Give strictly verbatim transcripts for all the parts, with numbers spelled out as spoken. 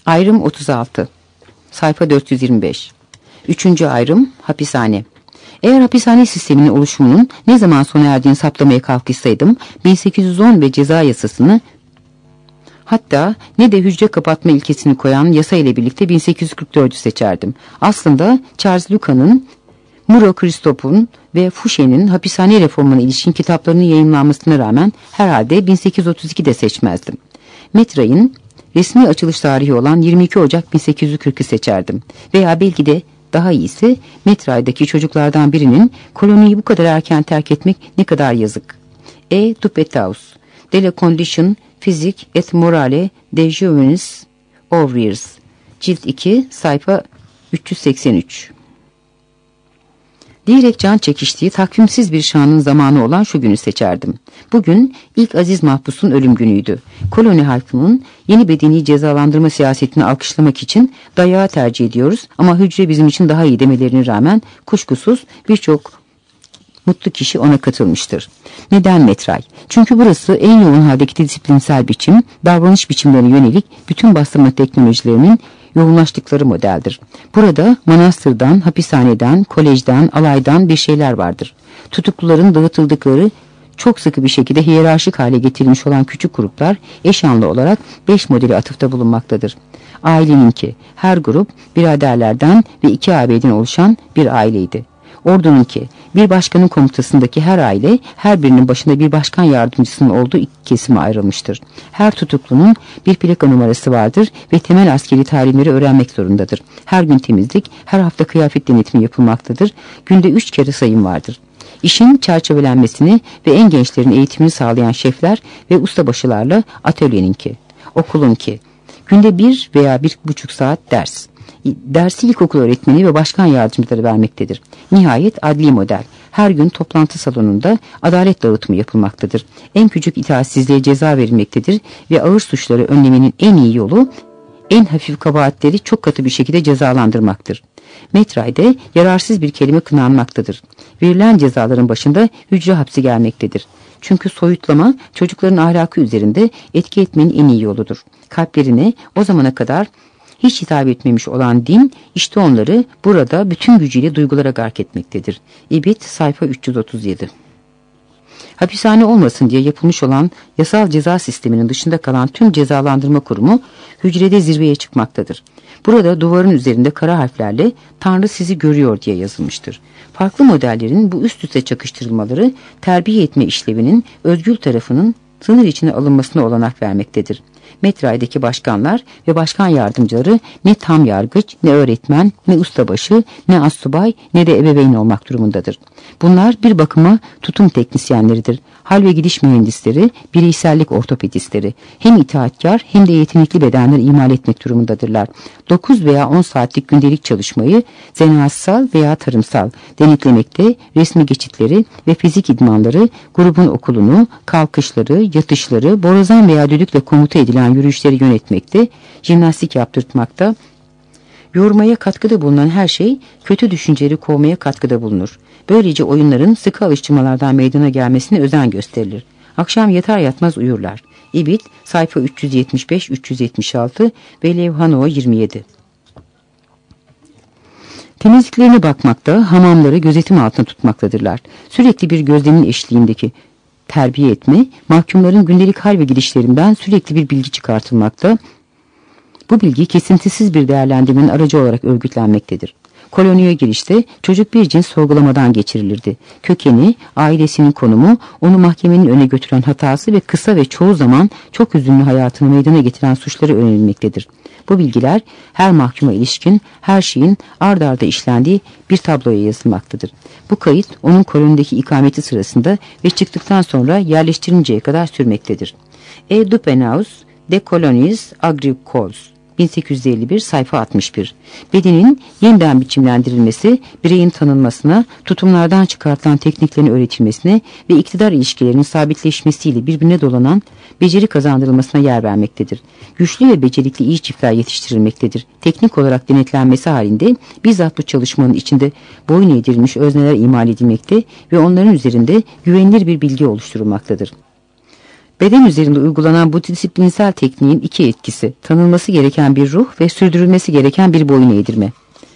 Ayrım otuz altı. Sayfa dört yüz yirmi beş. Üçüncü ayrım hapishane. Eğer hapishane sisteminin oluşumunun ne zaman sona erdiğini saptamaya kalkışsaydım, bin sekiz yüz on ve ceza yasasını, hatta ne de hücre kapatma ilkesini koyan yasa ile birlikte bin sekiz yüz kırk dördü seçerdim. Aslında Charles Lucas'ın, Muro Christophe'un ve Fouché'nin hapishane reformuna ilişkin kitaplarının yayınlanmasına rağmen herhalde bin sekiz yüz otuz ikide seçmezdim. Metray'ın resmi açılış tarihi olan yirmi iki Ocak bin sekiz yüz kırkı seçerdim. Veya belki de daha iyisi Metray'daki çocuklardan birinin koloniyi bu kadar erken terk etmek ne kadar yazık. E. Dupetaus, de la Condition Physique et Morale des Jeunes Ouvriers, Cilt iki, sayfa üç yüz seksen üç. Diyerek can çekiştiği takvimsiz bir şanın zamanı olan şu günü seçerdim. Bugün ilk aziz mahpusun ölüm günüydü. Koloni halkının yeni bedeni cezalandırma siyasetini alkışlamak için dayağı tercih ediyoruz ama hücre bizim için daha iyi demelerine rağmen kuşkusuz birçok mutlu kişi ona katılmıştır. Neden Metray? Çünkü burası en yoğun haldeki disiplinsel biçim, davranış biçimlerine yönelik bütün bastırma teknolojilerinin yoğunlaştıkları modeldir. Burada manastırdan, hapishaneden, kolejden, alaydan bir şeyler vardır. Tutukluların dağıtıldıkları, çok sıkı bir şekilde hiyerarşik hale getirilmiş olan küçük gruplar eşanlı olarak beş modeli atıfta bulunmaktadır. Aileninki, her grup biraderlerden ve iki ağabeyden oluşan bir aileydi. Ordununki, bir başkanın komutasındaki her aile, her birinin başında bir başkan yardımcısının olduğu iki kesime ayrılmıştır. Her tutuklunun bir plaka numarası vardır ve temel askeri talimleri öğrenmek zorundadır. Her gün temizlik, her hafta kıyafet denetimi yapılmaktadır. Günde üç kere sayım vardır. İşin çerçevelenmesini ve en gençlerin eğitimini sağlayan şefler ve ustabaşılarla atölyeninki, okulunki, günde bir veya bir buçuk saat ders. Dersi ilkokul öğretmeni ve başkan yardımcıları vermektedir. Nihayet adli model. Her gün toplantı salonunda adalet dağıtımı yapılmaktadır. En küçük itaatsizliğe ceza verilmektedir ve ağır suçları önlemenin en iyi yolu en hafif kabahatleri çok katı bir şekilde cezalandırmaktır. Metray'de yararsız bir kelime kınanmaktadır. Verilen cezaların başında hücre hapsi gelmektedir. Çünkü soyutlama çocukların ahlakı üzerinde etki etmenin en iyi yoludur. Kalplerine o zamana kadar hiç hitap etmemiş olan din, işte onları burada bütün gücüyle duygulara gark etmektedir. İbit, sayfa üç yüz otuz yedi. Hapishane olmasın diye yapılmış olan yasal ceza sisteminin dışında kalan tüm cezalandırma kurumu hücrede zirveye çıkmaktadır. Burada duvarın üzerinde kara harflerle "Tanrı sizi görüyor" diye yazılmıştır. Farklı modellerin bu üst üste çakıştırılmaları terbiye etme işlevinin özgül tarafının sınır içine alınmasına olanak vermektedir. Metray'daki başkanlar ve başkan yardımcıları ne tam yargıç, ne öğretmen, ne ustabaşı, ne astsubay, ne de ebeveyn olmak durumundadır. Bunlar bir bakıma tutum teknisyenleridir. Hal ve gidiş mühendisleri, bireysellik ortopedistleri. Hem itaatkar hem de yetenekli bedenler imal etmek durumundadırlar. dokuz veya on saatlik gündelik çalışmayı zanaatsal veya tarımsal denetlemekte, resmi geçitleri ve fizik idmanları, grubun okulunu, kalkışları, yatışları, borazan veya düdükle komuta edilen yürüyüşleri yönetmekte, jimnastik yaptırtmakta, yormaya katkıda bulunan her şey kötü düşünceleri kovmaya katkıda bulunur. Böylece oyunların sıkı alıştırmalardan meydana gelmesine özen gösterilir. Akşam yatar yatmaz uyurlar. İbit, sayfa üç yüz yetmiş beş üç yüz yetmiş altı ve Levhano yirmi yedi. Temizliklerine bakmakta, hamamları gözetim altında tutmaktadırlar. Sürekli bir gözlemin eşliğindeki terbiye etme, mahkumların gündelik hal ve gidişlerinden sürekli bir bilgi çıkartılmakta, bu bilgi kesintisiz bir değerlendirmenin aracı olarak örgütlenmektedir. Koloniye girişte çocuk bir cins sorgulamadan geçirilirdi. Kökeni, ailesinin konumu, onu mahkemenin öne götüren hatası ve kısa ve çoğu zaman çok üzünlü hayatını meydana getiren suçları öğrenilmektedir. Bu bilgiler her mahkuma ilişkin her şeyin ard arda işlendiği bir tabloya yazılmaktadır. Bu kayıt onun kolonideki ikameti sırasında ve çıktıktan sonra yerleştirinceye kadar sürmektedir. E. Dupenaus, De Colonies Agricoles, bin sekiz yüz elli bir, sayfa altmış bir. Bedenin yeniden biçimlendirilmesi, bireyin tanınmasına, tutumlardan çıkartılan tekniklerin öğretilmesine ve iktidar ilişkilerinin sabitleşmesiyle birbirine dolanan beceri kazandırılmasına yer vermektedir. Güçlü ve becerikli iyi çiftler yetiştirilmektedir. Teknik olarak denetlenmesi halinde bizzat bu çalışmanın içinde boyun eğdirilmiş özneler imal edilmekte ve onların üzerinde güvenilir bir bilgi oluşturulmaktadır. Beden üzerinde uygulanan bu disiplinsel tekniğin iki etkisi: tanınması gereken bir ruh ve sürdürülmesi gereken bir boyun eğdirme.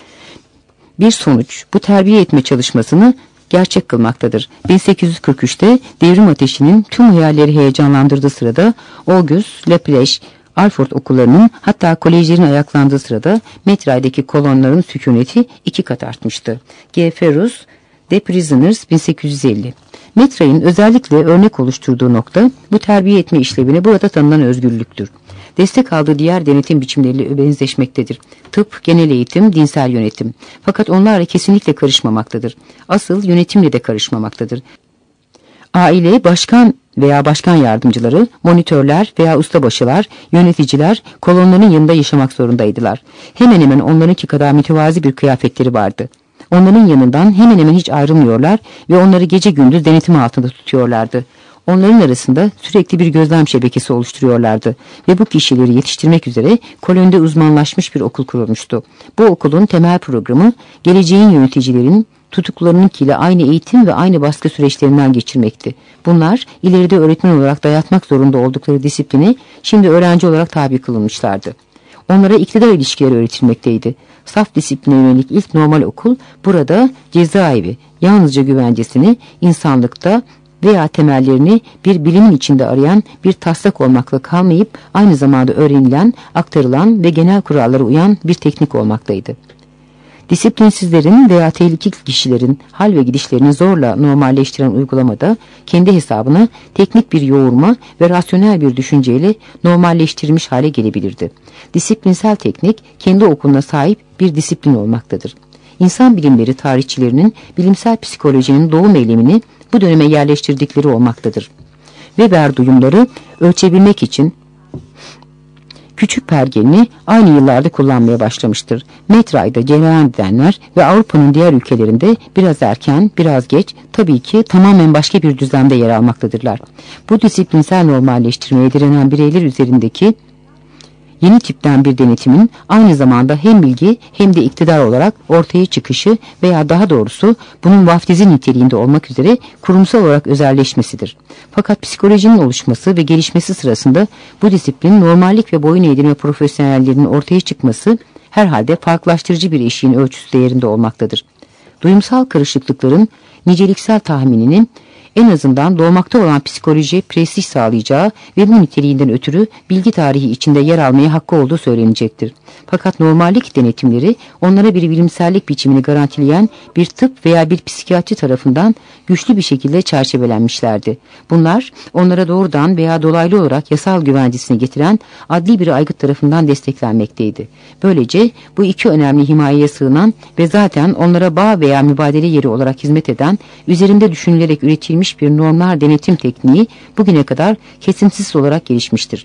Bir sonuç, bu terbiye etme çalışmasını gerçek kılmaktadır. bin sekiz yüz kırk üçte devrim ateşinin tüm hayalleri heyecanlandırdığı sırada Auguste Lapalche, Alfort okullarının hatta kolejlerin ayaklandığı sırada Metray'daki kolonların sükuneti iki kat artmıştı. G. Ferus, The Prisoners, bin sekiz yüz elli. Metray'ın özellikle örnek oluşturduğu nokta bu terbiye etme işlevine burada tanınan özgürlüktür. Destek aldığı diğer denetim biçimleriyle benzeşmektedir. Tıp, genel eğitim, dinsel yönetim. Fakat onlarla kesinlikle karışmamaktadır. Asıl yönetimle de karışmamaktadır. Aile, başkan veya başkan yardımcıları, monitörler veya ustabaşılar, yöneticiler kolonların yanında yaşamak zorundaydılar. Hemen hemen onlarınki kadar mütevazi bir kıyafetleri vardı. Onların yanından hemen hemen hiç ayrılmıyorlar ve onları gece gündüz denetim altında tutuyorlardı. Onların arasında sürekli bir gözlem şebekesi oluşturuyorlardı ve bu kişileri yetiştirmek üzere kolonide uzmanlaşmış bir okul kurulmuştu. Bu okulun temel programı geleceğin yöneticilerin tutuklularınınkiyle aynı eğitim ve aynı baskı süreçlerinden geçirmekti. Bunlar ileride öğretmen olarak dayatmak zorunda oldukları disiplini şimdi öğrenci olarak tabi kılınmışlardı. Onlara iktidar ilişkileri öğretilmekteydi. Saf disipline yönelik ilk normal okul burada cezaevi, yalnızca güvencesini insanlıkta veya temellerini bir bilimin içinde arayan bir taslak olmakla kalmayıp aynı zamanda öğrenilen, aktarılan ve genel kurallara uyan bir teknik olmaktaydı. Disiplinsizlerin veya tehlikeli kişilerin hal ve gidişlerini zorla normalleştiren uygulamada kendi hesabına teknik bir yoğurma ve rasyonel bir düşünceyle normalleştirilmiş hale gelebilirdi. Disiplinsel teknik kendi okuluna sahip bir disiplin olmaktadır. İnsan bilimleri tarihçilerinin bilimsel psikolojinin doğum eylemini bu döneme yerleştirdikleri olmaktadır. Weber duyumları ölçebilmek için küçük pergelini aynı yıllarda kullanmaya başlamıştır. Metray'da cereyan edenler ve Avrupa'nın diğer ülkelerinde biraz erken, biraz geç, tabii ki tamamen başka bir düzlemde yer almaktadırlar. Bu disiplinsel normalleştirmeye direnen bireyler üzerindeki yeni tipten bir denetimin aynı zamanda hem bilgi hem de iktidar olarak ortaya çıkışı veya daha doğrusu bunun vaftizi niteliğinde olmak üzere kurumsal olarak özelleşmesidir. Fakat psikolojinin oluşması ve gelişmesi sırasında bu disiplin normallik ve boyun eğdirme profesyonellerinin ortaya çıkması herhalde farklılaştırıcı bir eşiğin ölçüsü değerinde olmaktadır. Duyumsal karışıklıkların niceliksel tahmininin en azından doğmakta olan psikolojiye prestij sağlayacağı ve bu niteliğinden ötürü bilgi tarihi içinde yer almaya hakkı olduğu söylenecektir. Fakat normallik denetimleri onlara bir bilimsellik biçimini garantileyen bir tıp veya bir psikiyatri tarafından güçlü bir şekilde çerçevelenmişlerdi. Bunlar onlara doğrudan veya dolaylı olarak yasal güvencesini getiren adli bir aygıt tarafından desteklenmekteydi. Böylece bu iki önemli himayeye sığınan ve zaten onlara bağ veya mübadele yeri olarak hizmet eden, üzerinde düşünülerek üretilmiş bir normlar denetim tekniği bugüne kadar kesintisiz olarak gelişmiştir.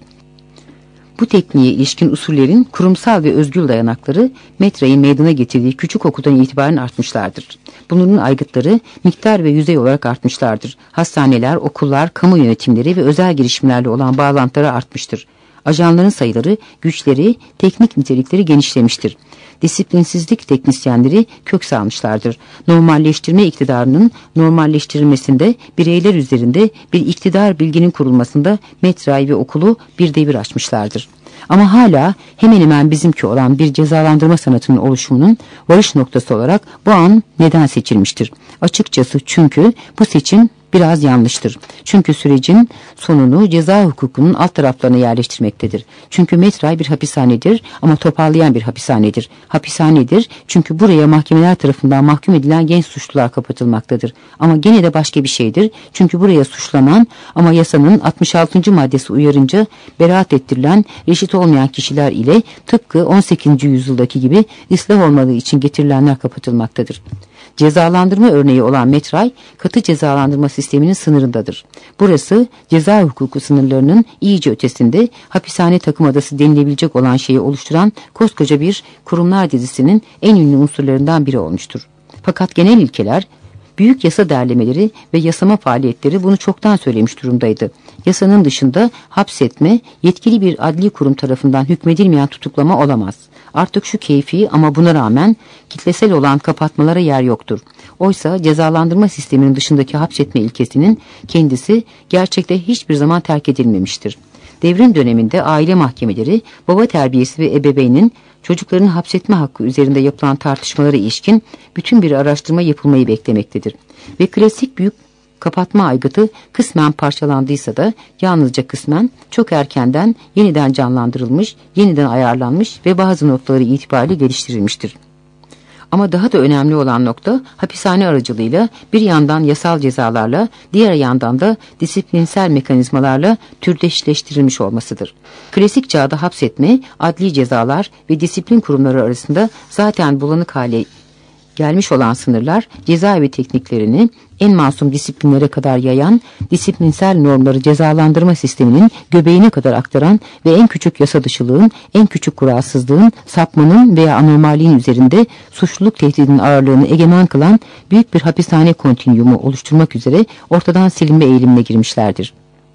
Bu tekniğe ilişkin usullerin kurumsal ve özgür dayanakları Metray'ın meydana getirdiği küçük okuldan itibaren artmışlardır. Bunların aygıtları miktar ve yüzey olarak artmışlardır. Hastaneler, okullar, kamu yönetimleri ve özel girişimlerle olan bağlantıları artmıştır. Ajanların sayıları, güçleri, teknik nitelikleri genişlemiştir. Disiplinsizlik teknisyenleri kök salmışlardır. Normalleştirme iktidarının normalleştirilmesinde bireyler üzerinde bir iktidar bilginin kurulmasında Metray ve okulu bir devir açmışlardır. Ama hala hemen hemen bizimki olan bir cezalandırma sanatının oluşumunun varış noktası olarak bu an neden seçilmiştir? Açıkçası çünkü bu seçim biraz yanlıştır. Çünkü sürecin sonunu ceza hukukunun alt taraflarına yerleştirmektedir. Çünkü Metray bir hapishanedir ama toparlayan bir hapishanedir. Hapishanedir çünkü buraya mahkemeler tarafından mahkum edilen genç suçlular kapatılmaktadır. Ama gene de başka bir şeydir. Çünkü buraya suçlanan ama yasanın altmış altıncı maddesi uyarınca beraat ettirilen reşit olmayan kişiler ile tıpkı on sekizinci yüzyıldaki gibi ıslah olmadığı için getirilenler kapatılmaktadır. Cezalandırma örneği olan Metray, katı cezalandırma sisteminin sınırındadır. Burası ceza hukuku sınırlarının iyice ötesinde hapishane takım adası denilebilecek olan şeyi oluşturan koskoca bir kurumlar dizisinin en ünlü unsurlarından biri olmuştur. Fakat genel ilkeler Büyük yasa derlemeleri ve yasama faaliyetleri bunu çoktan söylemiş durumdaydı. Yasanın dışında hapsetme, yetkili bir adli kurum tarafından hükmedilmeyen tutuklama olamaz. Artık şu keyfi ama buna rağmen kitlesel olan kapatmalara yer yoktur. Oysa cezalandırma sisteminin dışındaki hapsetme ilkesinin kendisi gerçekte hiçbir zaman terk edilmemiştir. Devrim döneminde aile mahkemeleri, baba terbiyesi ve ebeveynin çocukların hapsetme hakkı üzerinde yapılan tartışmalara ilişkin bütün bir araştırma yapılmayı beklemektedir. Ve klasik büyük kapatma aygıtı kısmen parçalandıysa da yalnızca kısmen çok erkenden yeniden canlandırılmış, yeniden ayarlanmış ve bazı noktaları itibariyle geliştirilmiştir. Ama daha da önemli olan nokta hapishane aracılığıyla bir yandan yasal cezalarla, diğer yandan da disiplinsel mekanizmalarla türdeşleştirilmiş olmasıdır. Klasik çağda hapsetme, adli cezalar ve disiplin kurumları arasında zaten bulanık hale gelmiş olan sınırlar, cezaevi tekniklerini en masum disiplinlere kadar yayan, disiplinsel normları cezalandırma sisteminin göbeğine kadar aktaran ve en küçük yasa dışılığın, en küçük kuralsızlığın, sapmanın veya anormalliğin üzerinde suçluluk tehdidinin ağırlığını egemen kılan büyük bir hapishane kontinüumu oluşturmak üzere ortadan silinme eğilimine girmişlerdir.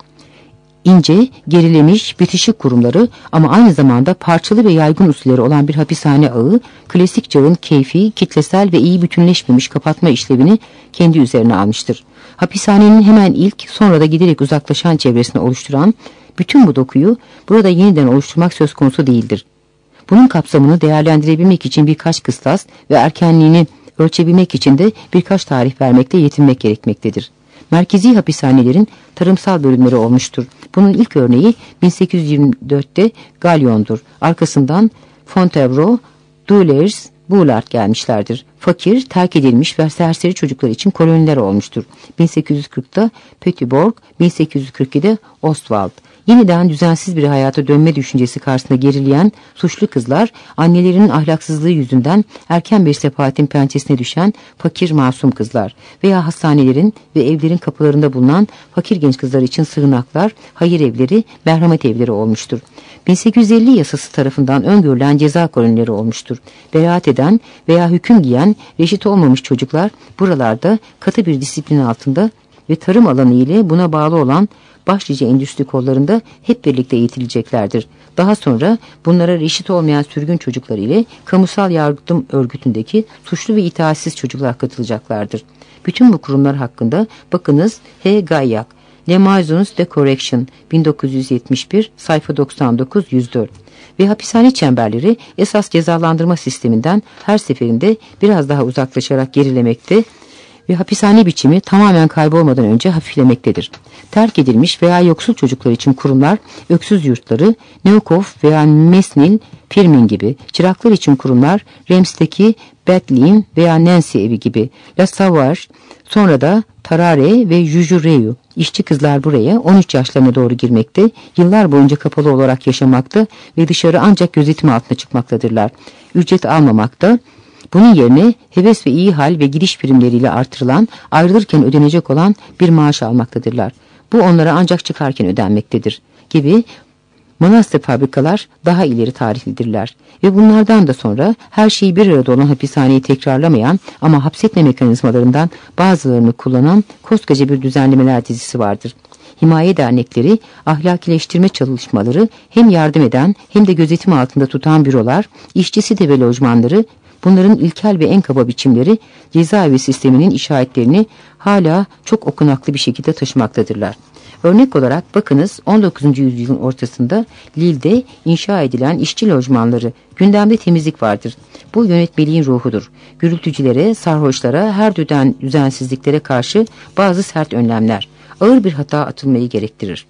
İnce, gerilemiş, bitişik kurumları ama aynı zamanda parçalı ve yaygın usulleri olan bir hapishane ağı, klasik çağın keyfi, kitlesel ve iyi bütünleşmemiş kapatma işlevini kendi üzerine almıştır. Hapishanenin hemen ilk, sonra da giderek uzaklaşan çevresini oluşturan bütün bu dokuyu burada yeniden oluşturmak söz konusu değildir. Bunun kapsamını değerlendirebilmek için birkaç kıstas ve erkenliğini ölçebilmek için de birkaç tarih vermekle yetinmek gerekmektedir. Merkezi hapishanelerin tarımsal bölümleri olmuştur. Bunun ilk örneği bin sekiz yüz yirmi dörtte Galyon'dur. Arkasından Fontevraud, Doulers, Boulard gelmişlerdir. Fakir, terk edilmiş ve serseri çocuklar için koloniler olmuştur. bin sekiz yüz kırkta Petitbourg, bin sekiz yüz kırk ikide Ostwald. Yeniden düzensiz bir hayata dönme düşüncesi karşısında gerileyen suçlu kızlar, annelerinin ahlaksızlığı yüzünden erken bir sefahatin pençesine düşen fakir masum kızlar veya hastanelerin ve evlerin kapılarında bulunan fakir genç kızlar için sığınaklar, hayır evleri, merhamet evleri olmuştur. bin sekiz yüz elli yasası tarafından öngörülen ceza kolonileri olmuştur. Beraat eden veya hüküm giyen reşit olmamış çocuklar buralarda katı bir disiplin altında ve tarım alanı ile buna bağlı olan başlıca endüstri kollarında hep birlikte eğitileceklerdir. Daha sonra bunlara reşit olmayan sürgün çocuklar ile kamusal yardım örgütündeki suçlu ve itaatsiz çocuklar katılacaklardır. Bütün bu kurumlar hakkında bakınız H. Gaillac, Les Maisons de Correction, bin dokuz yüz yetmiş bir, sayfa doksan dokuz yüz dört. Ve hapishane çemberleri esas cezalandırma sisteminden her seferinde biraz daha uzaklaşarak gerilemekte ve hapishane biçimi tamamen kaybolmadan önce hafiflemektedir. Terk edilmiş veya yoksul çocuklar için kurumlar, öksüz yurtları, Neukov veya Mesnil, Pirmin gibi, çıraklar için kurumlar, Rems'teki Bethlehem veya Nancy evi gibi, La Savage, sonra da Tarare ve Jujureu. İşçi kızlar buraya on üç yaşlarına doğru girmekte, yıllar boyunca kapalı olarak yaşamakta ve dışarı ancak gözetim altına çıkmaktadırlar. Ücret almamakta. Bunun yerine heves ve iyi hal ve gidiş primleriyle artırılan, ayrılırken ödenecek olan bir maaş almaktadırlar. Bu onlara ancak çıkarken ödenmektedir gibi manastır fabrikalar daha ileri tarihlidirler. Ve bunlardan da sonra her şeyi bir arada olan hapishaneyi tekrarlamayan ama hapsetme mekanizmalarından bazılarını kullanan koskoca bir düzenlemeler dizisi vardır. Himaye dernekleri, ahlakileştirme çalışmaları, hem yardım eden hem de gözetim altında tutan bürolar, işçi site ve lojmanları, bunların ilkel ve en kaba biçimleri cezaevi sisteminin işaretlerini hala çok okunaklı bir şekilde taşımaktadırlar. Örnek olarak bakınız on dokuzuncu yüzyılın ortasında Lille'de inşa edilen işçi lojmanları, gündemde temizlik vardır. Bu yönetmeliğin ruhudur. Gürültücülere, sarhoşlara, her düzen düzensizliklere karşı bazı sert önlemler, ağır bir hata atılmayı gerektirir.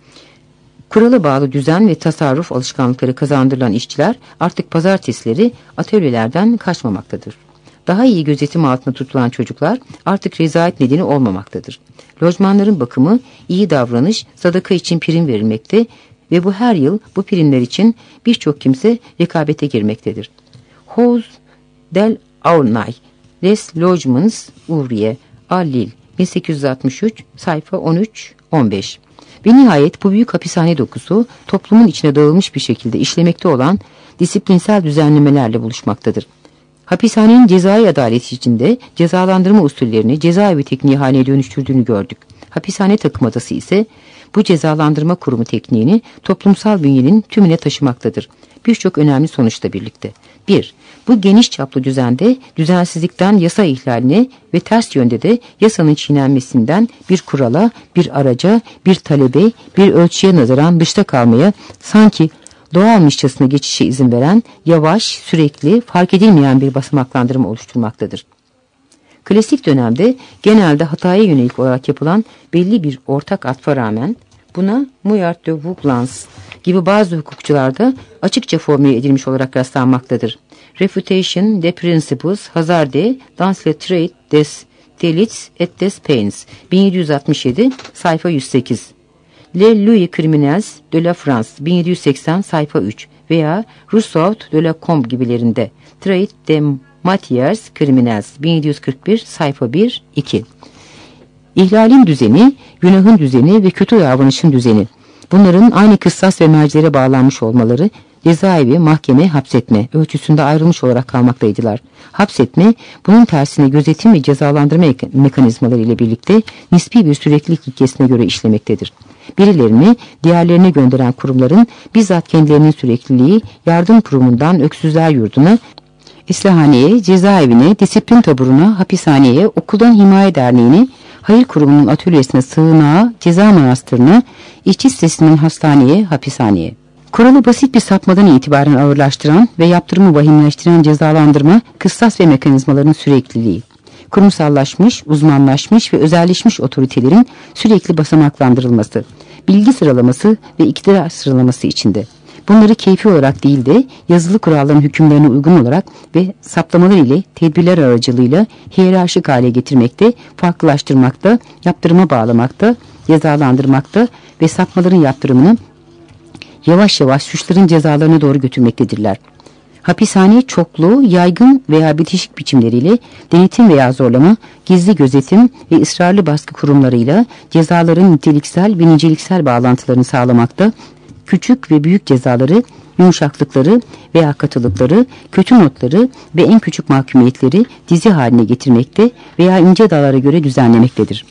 Kurala bağlı düzen ve tasarruf alışkanlıkları kazandırılan işçiler artık pazartesileri atölyelerden kaçmamaktadır. Daha iyi gözetim altında tutulan çocuklar artık rezalet nedeni olmamaktadır. Lojmanların bakımı, iyi davranış, sadaka için prim verilmekte ve bu her yıl bu primler için birçok kimse rekabete girmektedir. Hoz del Aulnay, Les Logements Ouvriers à Lille, bin sekiz yüz altmış üç, sayfa on üç on beş. Ve nihayet bu büyük hapishane dokusu toplumun içine dağılmış bir şekilde işlemekte olan disiplinsel düzenlemelerle buluşmaktadır. Hapishanenin cezai adaleti içinde cezalandırma usullerini cezaevi tekniği haline dönüştürdüğünü gördük. Hapishane takımadası ise bu cezalandırma kurumu tekniğini toplumsal bünyenin tümüne taşımaktadır. Birçok önemli sonuçla birlikte. bir. Bu geniş çaplı düzende düzensizlikten yasa ihlaline ve ters yönde de yasanın çiğnenmesinden bir kurala, bir araca, bir talebe, bir ölçüye nazaran dışta kalmaya, sanki doğalmışçasına geçişe izin veren, yavaş, sürekli, fark edilmeyen bir basamaklandırma oluşturmaktadır. Klasik dönemde genelde hataya yönelik olarak yapılan belli bir ortak atfa rağmen buna Mouillard de Vauclans gibi bazı hukukçularda açıkça formüle edilmiş olarak rastlanmaktadır. Refutation des principes hasardés dans le trait des délits et des peines bin yedi yüz altmış yedi sayfa yüz sekiz. Les lois criminelles de la France bin yedi yüz seksen sayfa üç veya Rousseau de la Combe gibilerinde Trait des matières criminelles bin yedi yüz kırk bir sayfa bir iki. İhlalin düzeni, günahın düzeni ve kötü davranışın düzeni. Bunların aynı kıssas ve mercilere bağlanmış olmaları, cezaevi, mahkeme, hapsetme ölçüsünde ayrılmış olarak kalmaktaydılar. Hapsetme, bunun tersine gözetim ve cezalandırma mekanizmaları ile birlikte nispi bir süreklilik ilkesine göre işlemektedir. Birilerini diğerlerine gönderen kurumların bizzat kendilerinin sürekliliği yardım kurumundan öksüzler yurduna, İslahaneye, cezaevine, disiplin taburuna, hapishaneye, okuldan himaye derneğine, hayır kurumunun atölyesine, sığınağa, ceza manastırına, işçi sitesinden hastaneye, hapishaneye. Kuralı basit bir sapmadan itibaren ağırlaştıran ve yaptırımı vahimleştiren cezalandırma, kıssas ve mekanizmaların sürekliliği. Kurumsallaşmış, uzmanlaşmış ve özelleşmiş otoritelerin sürekli basamaklandırılması, bilgi sıralaması ve iktidar sıralaması içinde. Bunları keyfi olarak değil de yazılı kuralların hükümlerine uygun olarak ve saptamalar ile tedbirler aracılığıyla hiyerarşik hale getirmekte, farklılaştırmakta, yaptırıma bağlamakta, cezalandırmakta ve sapmaların yaptırımını yavaş yavaş suçların cezalarına doğru götürmektedirler. Hapishane çoklu, yaygın veya bitişik biçimleriyle denetim veya zorlama, gizli gözetim ve ısrarlı baskı kurumlarıyla cezaların niteliksel ve niceliksel bağlantılarını sağlamakta, küçük ve büyük cezaları, yumuşaklıkları veya katılıkları, kötü notları ve en küçük mahkumiyetleri dizi haline getirmekte veya ince dallara göre düzenlemektedir.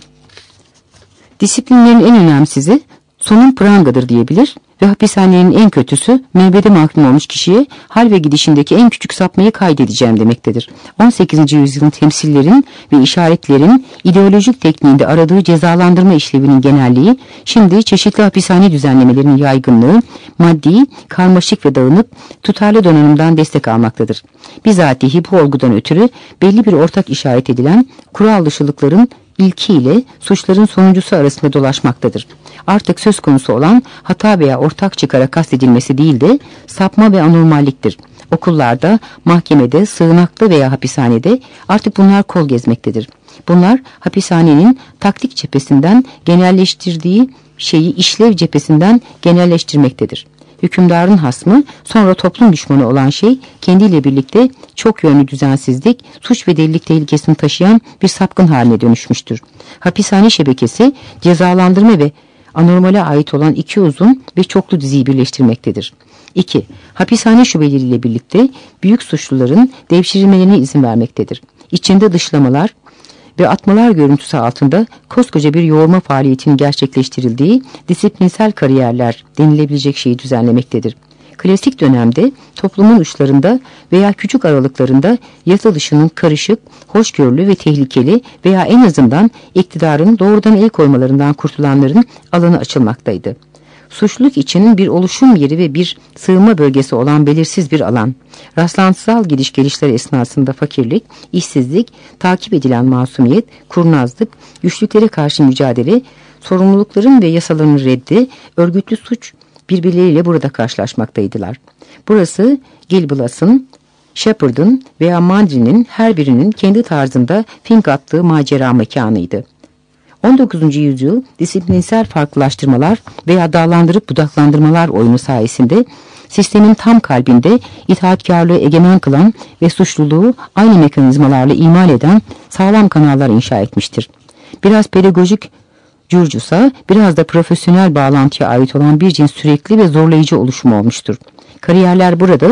Disiplinlerin en önemsizi sonun prangadır diyebilir ve hapishanenin en kötüsü müebbete mahkum olmuş kişiye hal ve gidişindeki en küçük sapmayı kaydedeceğim demektedir. on sekizinci yüzyılın temsillerin ve işaretlerin ideolojik tekniğinde aradığı cezalandırma işlevinin genelliği, şimdi çeşitli hapishane düzenlemelerinin yaygınlığı, maddi, karmaşık ve dağınık, tutarlı donanımdan destek almaktadır. Bizatihi bu olgudan ötürü belli bir ortak işaret edilen kural dışılıkların ilkiyle suçların sonuncusu arasında dolaşmaktadır. Artık söz konusu olan hata veya ortak çıkara kastedilmesi değil de sapma ve anormalliktir. Okullarda, mahkemede, sığınakta veya hapishanede artık bunlar kol gezmektedir. Bunlar hapishanenin taktik cephesinden genelleştirdiği şeyi işlev cephesinden genelleştirmektedir. Hükümdarın hasmı, sonra toplum düşmanı olan şey kendiyle birlikte çok yönlü düzensizlik, suç ve delilik tehlikesini taşıyan bir sapkın haline dönüşmüştür. Hapishane şebekesi cezalandırma ve anormale ait olan iki uzun ve çoklu diziyi birleştirmektedir. iki. Hapishane şubeleriyle birlikte büyük suçluların devşirilmelerine izin vermektedir. İçinde dışlamalar ve atmalar görüntüsü altında koskoca bir yoğurma faaliyetinin gerçekleştirildiği disiplinsel kariyerler denilebilecek şeyi düzenlemektedir. Klasik dönemde toplumun uçlarında veya küçük aralıklarında yasa dışının karışık, hoşgörülü ve tehlikeli veya en azından iktidarın doğrudan el koymalarından kurtulanların alanı açılmaktaydı. Suçluluk için bir oluşum yeri ve bir sığınma bölgesi olan belirsiz bir alan. Rastlantısal gidiş gelişler esnasında fakirlik, işsizlik, takip edilen masumiyet, kurnazlık, güçlüklere karşı mücadele, sorumlulukların ve yasaların reddi, örgütlü suç birbirleriyle burada karşılaşmaktaydılar. Burası Gil-Blas'ın, Shepard'ın veya Mandry'nin her birinin kendi tarzında fink attığı macera mekanıydı. on dokuzuncu yüzyıl disiplinsel farklılaştırmalar veya dağlandırıp budaklandırmalar oyunu sayesinde sistemin tam kalbinde itaatkarlığı egemen kılan ve suçluluğu aynı mekanizmalarla imal eden sağlam kanallar inşa etmiştir. Biraz pedagojik curcusa, biraz da profesyonel bağlantıya ait olan bir cins sürekli ve zorlayıcı oluşum olmuştur. Kariyerler burada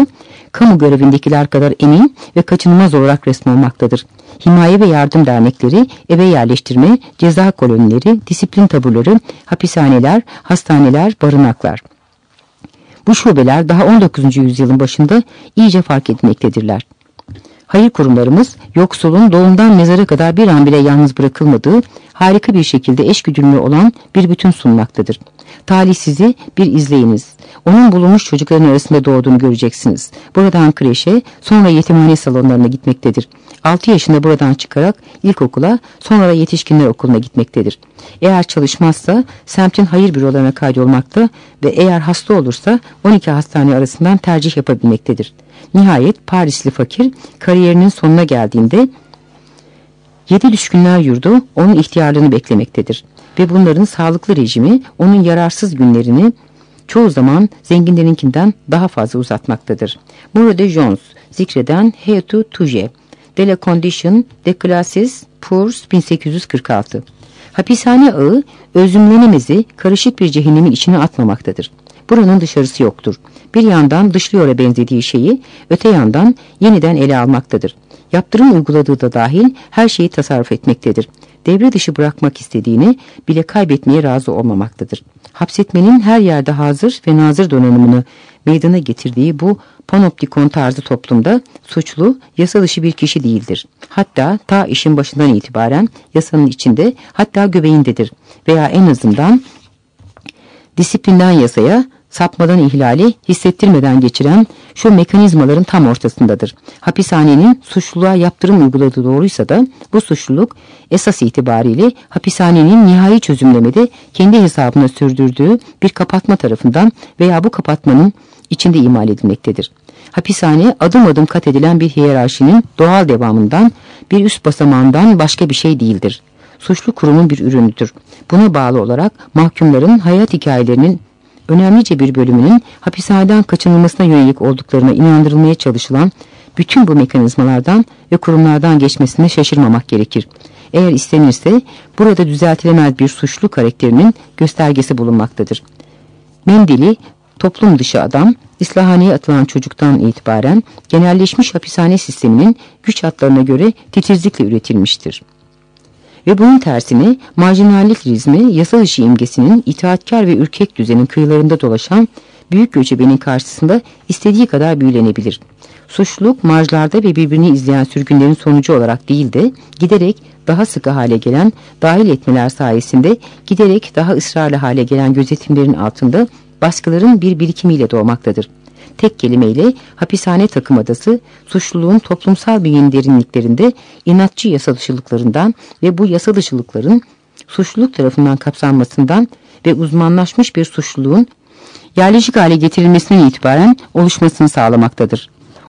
kamu görevindekiler kadar emin ve kaçınılmaz olarak resmolmaktadır. Himaye ve yardım dernekleri, eve yerleştirme, ceza kolonileri, disiplin taburları, hapishaneler, hastaneler, barınaklar. Bu şubeler daha on dokuzuncu yüzyılın başında iyice fark edilmektedirler. Hayır kurumlarımız, yoksulun doğumdan mezara kadar bir an bile yalnız bırakılmadığı, harika bir şekilde eşgüdümlü olan bir bütün sunmaktadır. Talihsizi bir izleyiniz. Onun bulunmuş çocukların arasında doğduğunu göreceksiniz. Buradan kreşe, sonra yetimhane salonlarına gitmektedir. altı yaşında buradan çıkarak ilkokula, sonra da yetişkinler okuluna gitmektedir. Eğer çalışmazsa semtin hayır bürolarına kaydolmakta ve eğer hasta olursa on iki hastane arasından tercih yapabilmektedir. Nihayet Parisli fakir kariyerinin sonuna geldiğinde Yedi Düşkünler Yurdu onun ihtiyarlığını beklemektedir ve bunların sağlıklı rejimi onun yararsız günlerini çoğu zaman zenginlerinkinden daha fazla uzatmaktadır. Burada Jones zikreden Heatu Tuje, De la Condition de Classes Pour bin sekiz yüz kırk altı. Hapishane ağı özümlenemezi karışık bir cehennemin içine atmamaktadır. Buranın dışarısı yoktur. Bir yandan dışlıyora benzediği şeyi, öte yandan yeniden ele almaktadır. Yaptırım uyguladığı da dahil her şeyi tasarruf etmektedir. Devre dışı bırakmak istediğini bile kaybetmeye razı olmamaktadır. Hapsetmenin her yerde hazır ve nazır donanımını meydana getirdiği bu panoptikon tarzı toplumda suçlu yasa dışı bir kişi değildir. Hatta ta işin başından itibaren yasanın içinde, hatta göbeğindedir veya en azından disiplinden yasaya, sapmadan ihlali hissettirmeden geçiren şu mekanizmaların tam ortasındadır. Hapishanenin suçluluğa yaptırım uyguladığı doğruysa da bu suçluluk esas itibariyle hapishanenin nihai çözümlemede kendi hesabına sürdürdüğü bir kapatma tarafından veya bu kapatmanın içinde imal edilmektedir. Hapishane adım adım kat edilen bir hiyerarşinin doğal devamından, bir üst basamağından başka bir şey değildir. Suçlu kurumun bir ürünüdür. Buna bağlı olarak mahkumların hayat hikayelerinin önemlice bir bölümünün hapishaneden kaçınılmasına yönelik olduklarına inandırılmaya çalışılan bütün bu mekanizmalardan ve kurumlardan geçmesine şaşırmamak gerekir. Eğer istenirse burada düzeltilemez bir suçlu karakterinin göstergesi bulunmaktadır. Mendili, toplum dışı adam, İslahaneye atılan çocuktan itibaren genelleşmiş hapishane sisteminin güç hatlarına göre titizlikle üretilmiştir. Ve bunun tersine marjinallik rizmi, yasa dışı imgesinin itaatkar ve ürkek düzenin kıyılarında dolaşan büyük göçebenin karşısında istediği kadar büyülenebilir. Suçluluk marjlarda ve birbirini izleyen sürgünlerin sonucu olarak değil de giderek daha sıkı hale gelen dahil etmeler sayesinde giderek daha ısrarlı hale gelen gözetimlerin altında baskıların bir birikimiyle doğmaktadır. Tek kelimeyle hapishane takımadası suçluluğun toplumsal bünyenin derinliklerinde inatçı yasa dışılıklarından ve bu yasa dışılıkların suçluluk tarafından kapsanmasından ve uzmanlaşmış bir suçluluğun yerleşik hale getirilmesinden itibaren oluşmasını sağlamaktadır.